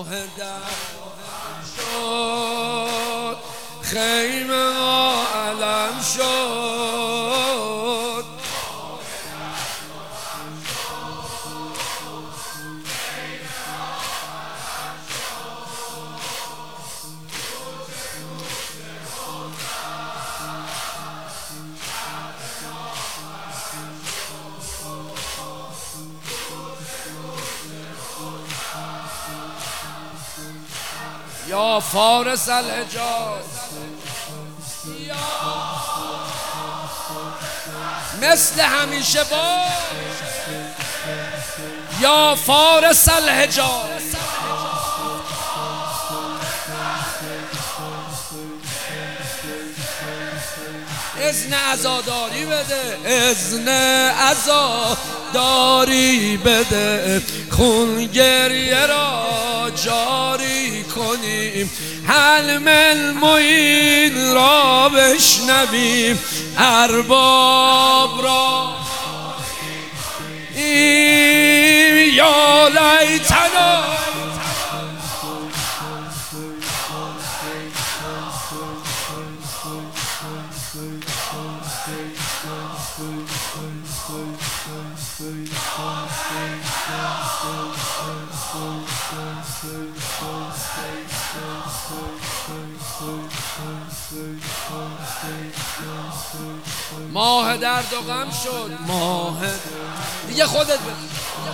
در شد، خیمه ما علم شد. یا فارس الحجاز مثل همیشه باش، یا فارس الحجاز. اذن عزاداری بده، اذن عزاداری بده، خون گریه را جاری کنیم، حلم المعین را بشنویم، ارباب را یا لیتنا. ماه درد و غم شد، ماه دیگه خودت بگو.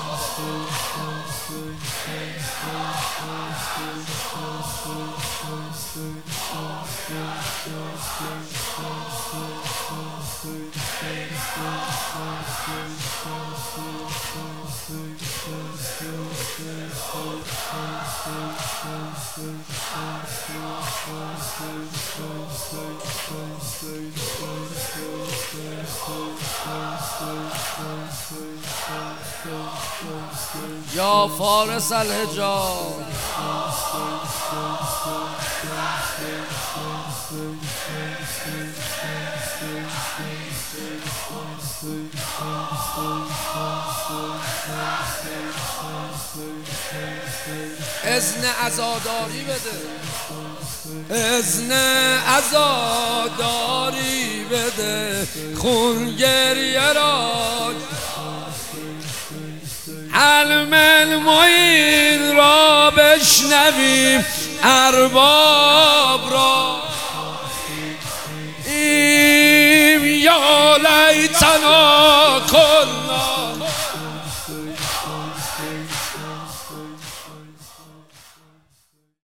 یا فارس الحجاز اذن عزاداری بده، اذن عزاداری بده، خون گریه را، حلم المعین را بشنویم، ارباب را یا لیتنا کن